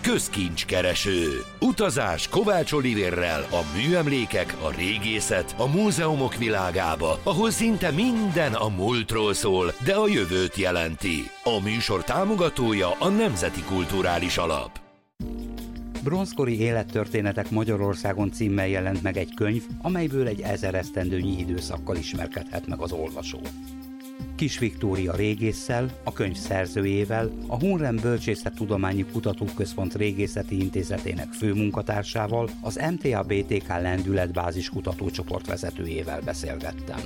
Közkincskereső. Utazás Kovács Olivérrel a műemlékek, a régészet, a múzeumok világába, ahol szinte minden a múltról szól, de a jövőt jelenti. A műsor támogatója a Nemzeti Kulturális Alap. Bronzkori élettörténetek Magyarországon címmel jelent meg egy könyv, amelyből egy 1000 esztendőnyi időszakkal ismerkedhet meg az olvasó. Kis Viktória régésszel, a könyv szerzőjével, a Hunrem Bölcsészettudományi Kutatóközpont Régészeti Intézetének főmunkatársával, az MTA-BTK Lendületbázis kutatócsoport vezetőjével beszélgettem.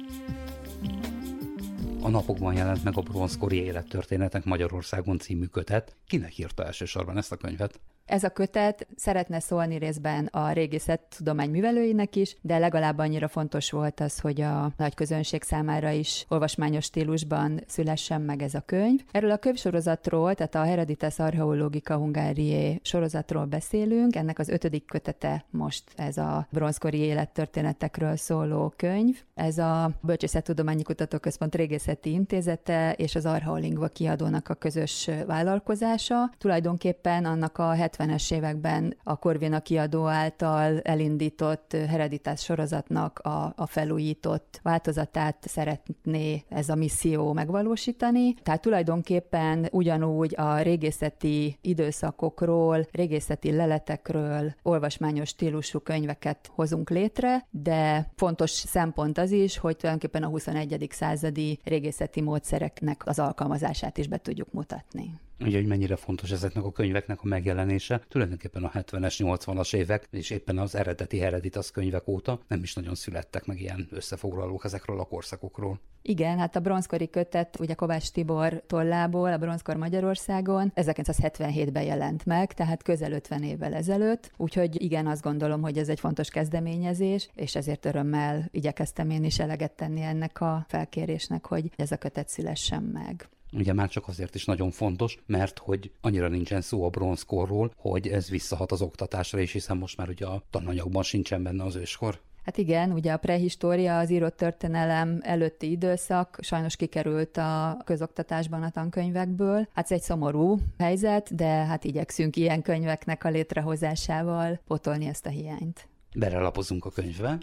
A napokban jelent meg a Bronzkori élettörténetek Magyarországon című kötet. Kinek írta elsősorban ezt a könyvet? Ez a kötet szeretne szólni részben a régészettudomány művelőinek is, de legalább annyira fontos volt az, hogy a nagy közönség számára is olvasmányos stílusban szülessen meg ez a könyv. Erről a könyvsorozatról, tehát a Hereditas Archeologica Hungariae sorozatról beszélünk, ennek az 5. kötete most ez a bronzkori élettörténetekről szóló könyv. Ez a Bölcsészettudományi Kutatóközpont Régészeti Intézete és az Archeolingva kiadónak a közös vállalkozása. Tulajdonképpen annak a 70-es években a Corvina kiadó által elindított Hereditas sorozatnak a felújított változatát szeretné ez a misszió megvalósítani. Tehát tulajdonképpen ugyanúgy a régészeti időszakokról, régészeti leletekről olvasmányos stílusú könyveket hozunk létre, de fontos szempont az is, hogy tulajdonképpen a 21. századi régészeti módszereknek az alkalmazását is be tudjuk mutatni. Ugye, hogy mennyire fontos ezeknek a könyveknek a megjelenése. Tulajdonképpen a 70-es, 80-as évek, és éppen az eredeti Hereditas könyvek óta nem is nagyon születtek meg ilyen összefoglalók ezekről a korszakokról. Igen, hát a bronzkori kötet ugye Kovács Tibor tollából, a Bronzkor Magyarországon 1977-ben jelent meg, tehát közel 50 évvel ezelőtt, úgyhogy igen, azt gondolom, hogy ez egy fontos kezdeményezés, és ezért örömmel igyekeztem én is eleget tenni ennek a felkérésnek, hogy ez a kötet szülessen meg. Ugye már csak azért is nagyon fontos, mert hogy annyira nincsen szó a bronzkorról, hogy ez visszahat az oktatásra is, hiszen most már ugye a tananyagban sincsen benne az őskor. Hát igen, ugye a prehistória, az írott történelem előtti időszak sajnos kikerült a közoktatásban a tankönyvekből. Hát ez egy szomorú helyzet, de hát igyekszünk ilyen könyveknek a létrehozásával pótolni ezt a hiányt. Belelapozunk a könyvbe.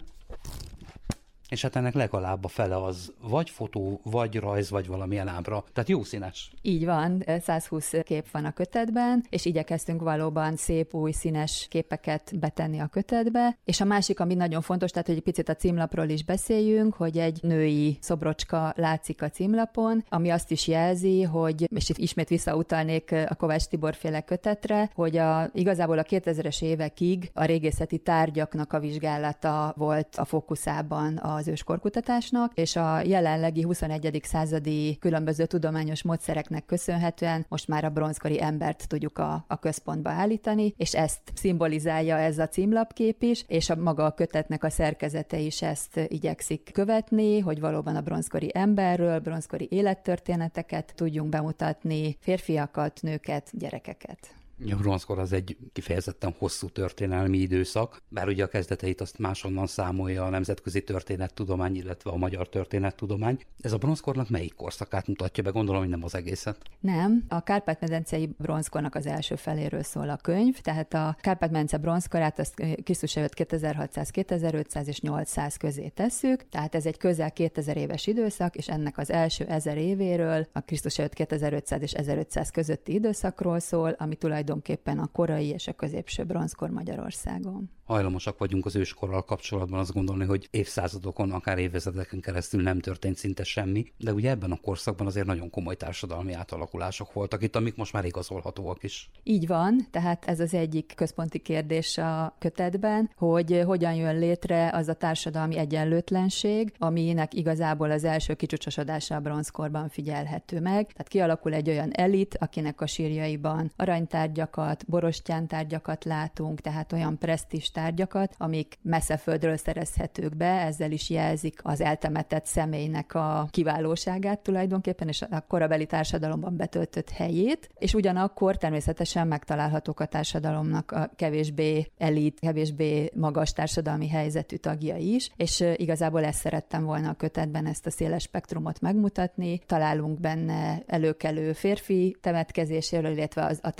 És hát ennek legalább a fele az vagy fotó, vagy rajz, vagy valamilyen ábra. Tehát jó színes. Így van, 120 kép van a kötetben, és igyekeztünk valóban szép új színes képeket betenni a kötetbe. És a másik, ami nagyon fontos, tehát hogy egy picit a címlapról is beszéljünk, hogy egy női szobrocska látszik a címlapon, ami azt is jelzi, hogy, és ismét visszautalnék a Kovács Tibor féle kötetre, hogy igazából a 2000-es évekig a régészeti tárgyaknak a vizsgálata volt a fókuszában az őskorkutatásnak, és a jelenlegi 21. századi különböző tudományos módszereknek köszönhetően most már a bronzkori embert tudjuk a központba állítani, és ezt szimbolizálja ez a címlapkép is, és maga a kötetnek a szerkezete is ezt igyekszik követni, hogy valóban a bronzkori emberről, bronzkori élettörténeteket tudjunk bemutatni, férfiakat, nőket, gyerekeket. A bronzkor az egy kifejezetten hosszú történelmi időszak, bár ugye a kezdeteit azt máshonnan számolja a nemzetközi történettudomány, illetve a magyar történettudomány. Ez a bronzkornak melyik korszakát mutatja be? Gondolom, hogy nem az egészet. Nem, a Kárpát-medencei bronzkornak az első feléről szól a könyv, tehát a Kárpát-medence bronzkorát azt Krisztus előtt 2600, 2500 és 800 közé tesszük, tehát ez egy közel 2000 éves időszak, és ennek az első 1000 évéről, a Krisztus előtt 2500 és 1500 közötti időszakról szól, ami tulajdonképpen a korai és a középső bronzkor Magyarországon. Hajlamosak vagyunk az őskorral kapcsolatban azt gondolni, hogy évszázadokon, akár évezredeken keresztül nem történt szinte semmi, de ugye ebben a korszakban azért nagyon komoly társadalmi átalakulások voltak itt, amik most már igazolhatóak is. Így van, tehát ez az egyik központi kérdés a kötetben, hogy hogyan jön létre az a társadalmi egyenlőtlenség, aminek igazából az első kicsúcsosodása a bronzkorban figyelhető meg. Tehát kialakul egy olyan elit, akinek a sírjaiban aranytárgyakat, borostyántárgyakat látunk, tehát olyan presztízs tárgyakat, amik messze földről szerezhetők be, ezzel is jelzik az eltemetett személynek a kiválóságát tulajdonképpen, és a korabeli társadalomban betöltött helyét, és ugyanakkor természetesen megtalálhatók a társadalomnak a kevésbé elit, kevésbé magas társadalmi helyzetű tagjai is, és igazából ezt szerettem volna a kötetben, ezt a széles spektrumot megmutatni. Találunk benne előkelő férfi temetkezéséről, illetve a temetkezés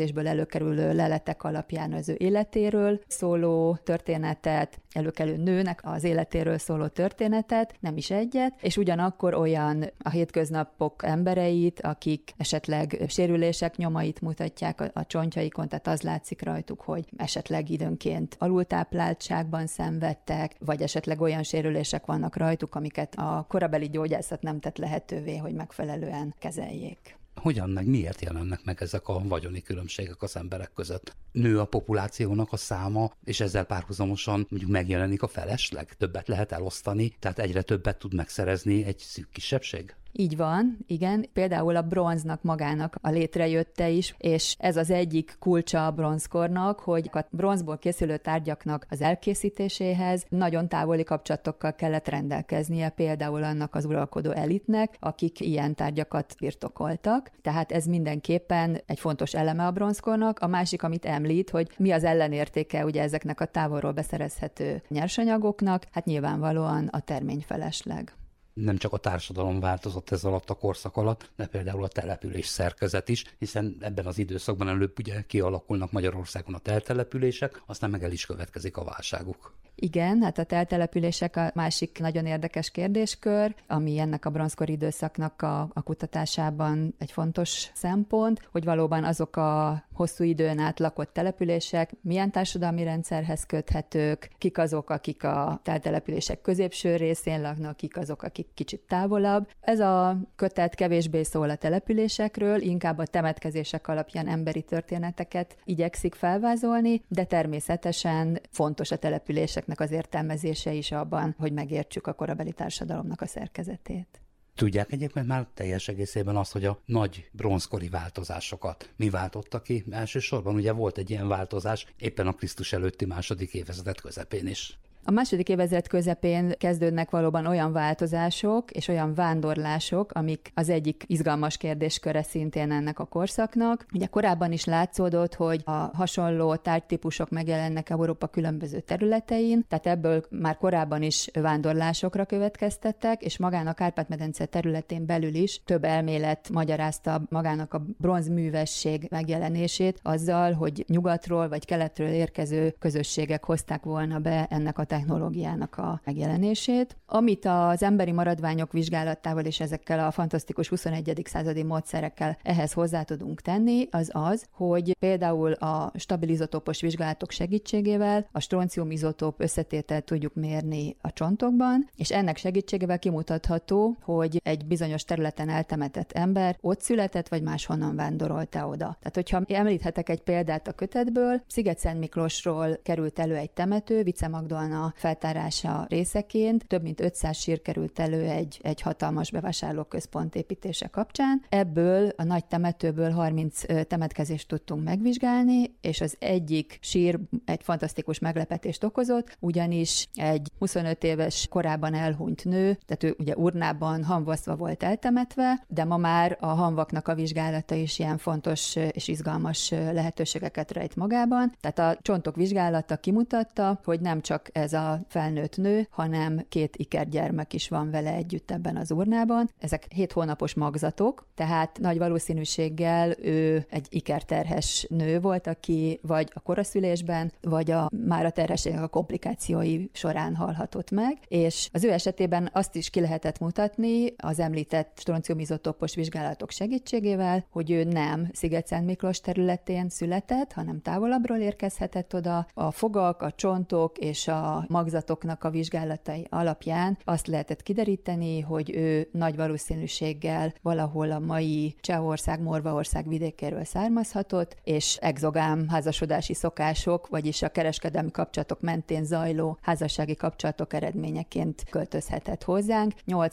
étkezésből előkerülő leletek alapján az ő életéről szóló történetet, előkelő nőnek az életéről szóló történetet, nem is egyet, és ugyanakkor olyan a hétköznapok embereit, akik esetleg sérülések nyomait mutatják a csontjaikon, tehát az látszik rajtuk, hogy esetleg időnként alultápláltságban szenvedtek, vagy esetleg olyan sérülések vannak rajtuk, amiket a korabeli gyógyászat nem tett lehetővé, hogy megfelelően kezeljék. Hogyan meg miért jelennek meg ezek a vagyoni különbségek az emberek között? Nő a populációnak a száma, és ezzel párhuzamosan mondjuk megjelenik a felesleg? Többet lehet elosztani, tehát egyre többet tud megszerezni egy szűk kisebbség? Így van, igen. Például a bronznak magának a létrejötte is, és ez az egyik kulcsa a bronzkornak, hogy a bronzból készülő tárgyaknak az elkészítéséhez nagyon távoli kapcsolatokkal kellett rendelkeznie, például annak az uralkodó elitnek, akik ilyen tárgyakat birtokoltak. Tehát ez mindenképpen egy fontos eleme a bronzkornak. A másik, amit említ, hogy mi az ellenértéke ugye ezeknek a távolról beszerezhető nyersanyagoknak, hát nyilvánvalóan a terményfelesleg. Nem csak a társadalom változott ez alatt a korszak alatt, de például a település szerkezet is, hiszen ebben az időszakban előbb ugye kialakulnak Magyarországon a teltelepülések, aztán meg el is következik a válságuk. Igen, hát a teltelepülések a másik nagyon érdekes kérdéskör, ami ennek a bronzkori időszaknak a kutatásában egy fontos szempont, hogy valóban azok a hosszú időn át lakott települések milyen társadalmi rendszerhez köthetők, kik azok, akik a teltelepülések középső részén laknak, kik azok, akik kicsit távolabb. Ez a kötet kevésbé szól a településekről, inkább a temetkezések alapján emberi történeteket igyekszik felvázolni, de természetesen fontos a településeknek az értelmezése is abban, hogy megértsük a korabeli társadalomnak a szerkezetét. Tudják egyébként már teljes egészében azt, hogy a nagy bronzkori változásokat mi váltotta ki? Elsősorban ugye volt egy ilyen változás éppen a Krisztus előtti második évezred közepén is. A második évezred közepén kezdődnek valóban olyan változások és olyan vándorlások, amik az egyik izgalmas kérdésköre szintén ennek a korszaknak. Ugye korábban is látszódott, hogy a hasonló tárgytípusok megjelennek Európa különböző területein, tehát ebből már korábban is vándorlásokra következtettek, és magán a Kárpát-medence területén belül is több elmélet magyarázta magának a bronzművesség megjelenését azzal, hogy nyugatról vagy keletről érkező közösségek hozták volna be ennek a technológiának a megjelenését. Amit az emberi maradványok vizsgálatával és ezekkel a fantasztikus 21. századi módszerekkel ehhez hozzá tudunk tenni, az az, hogy például a stabil izotópos vizsgálatok segítségével a stroncium izotóp összetételt tudjuk mérni a csontokban, és ennek segítségével kimutatható, hogy egy bizonyos területen eltemetett ember ott született, vagy máshonnan vándorolt-e oda. Tehát, hogyha említhetek egy példát a kötetből, Sziget-Szent Miklósról került elő egy temető, Vice Magdolna feltárása részeként, több mint 500 sír került elő egy hatalmas bevásárlóközpont építése kapcsán. Ebből a nagy temetőből 30 temetkezést tudtunk megvizsgálni, és az egyik sír egy fantasztikus meglepetést okozott, ugyanis egy 25 éves korában elhunyt nő, tehát ő ugye urnában hamvasztva volt eltemetve, de ma már a hamvaknak a vizsgálata is ilyen fontos és izgalmas lehetőségeket rejt magában. Tehát a csontok vizsgálata kimutatta, hogy nem csak ez a felnőtt nő, hanem 2 ikergyermek is van vele együtt ebben az urnában. Ezek 7 hónapos magzatok, tehát nagy valószínűséggel ő egy ikerterhes nő volt, aki vagy a koraszülésben, vagy már a terhességnek a komplikációi során halhatott meg, és az ő esetében azt is ki lehetett mutatni az említett stronciumizotópos vizsgálatok segítségével, hogy ő nem Sziget-Szent Miklós területén született, hanem távolabbról érkezhetett oda. A fogak, a csontok és a magzatoknak a vizsgálatai alapján azt lehetett kideríteni, hogy ő nagy valószínűséggel valahol a mai Csehország, Morvaország vidékéről származhatott, és exogám házasodási szokások, vagyis a kereskedelmi kapcsolatok mentén zajló házassági kapcsolatok eredményeként költözhetett hozzánk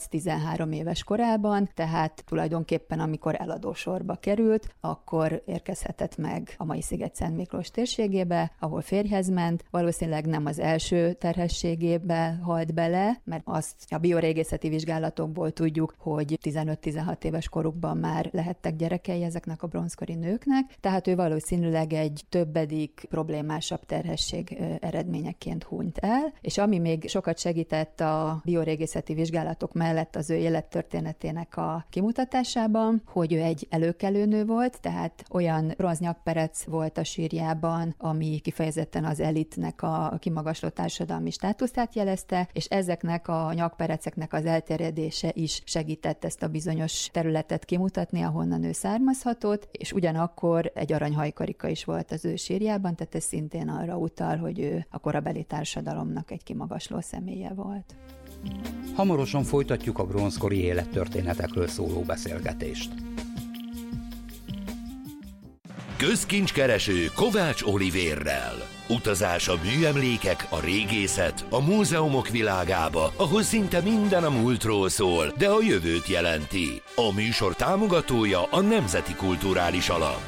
8-13 éves korában, tehát tulajdonképpen amikor eladósorba került, akkor érkezhetett meg a mai Sziget-Szent Miklós térségébe, ahol férjhez ment, valószínűleg nem az első terhességébe halt bele, mert azt a biorégészeti vizsgálatokból tudjuk, hogy 15-16 éves korukban már lehettek gyerekei ezeknek a bronzkori nőknek, tehát ő valószínűleg egy többedik problémásabb terhesség eredményeként hunyt el, és ami még sokat segített a biorégészeti vizsgálatok mellett az ő élettörténetének a kimutatásában, hogy ő egy előkelő nő volt, tehát olyan bronznyakperec volt a sírjában, ami kifejezetten az elitnek a kimagasló társadalmi státuszát jelezte, és ezeknek a nyakpereceknek az elterjedése is segített ezt a bizonyos területet kimutatni, ahonnan ő származhatott, és ugyanakkor egy aranyhajkarika is volt az ő sírjában, tehát ez szintén arra utal, hogy ő a korabeli társadalomnak egy kimagasló személye volt. Hamarosan folytatjuk a bronzkori élettörténetekről szóló beszélgetést. Közkincskereső Kovács Olivérrel. Utazás a műemlékek, a régészet, a múzeumok világába, ahol szinte minden a múltról szól, de a jövőt jelenti. A műsor támogatója a Nemzeti Kulturális Alap.